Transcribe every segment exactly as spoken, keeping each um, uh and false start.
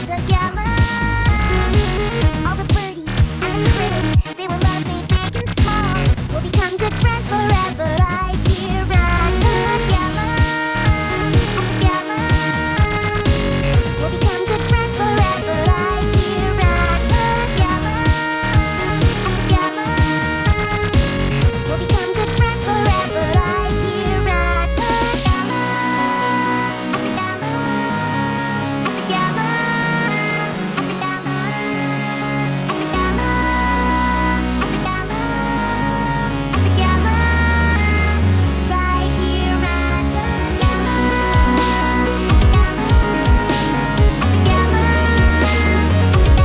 at the gala. All the birdies and the critters, they will love me big and small. We'll become good friends forever right here at the gala. At the gala. We'll become good friends forever right here at the gala. At the gala. We'll become good friends forever right here at the gala. At the gala. At the gala. At the gala. At the gala. At the gala. At the gala. Right here at the gala. At the gala. At the gala. At the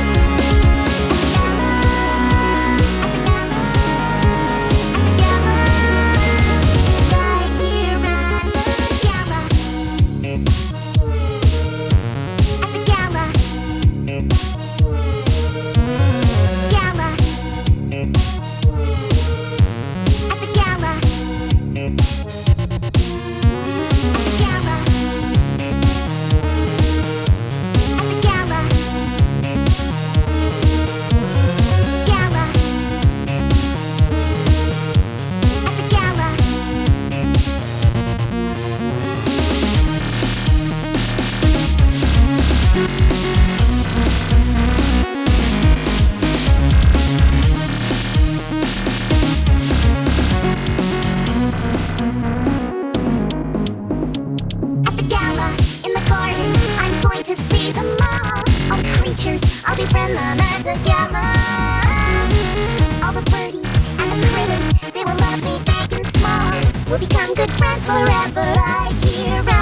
to see them all, all the creatures, I'll befriend them at the gala. All the birdies and the critters, they will love me big and small. We'll become good friends forever right here.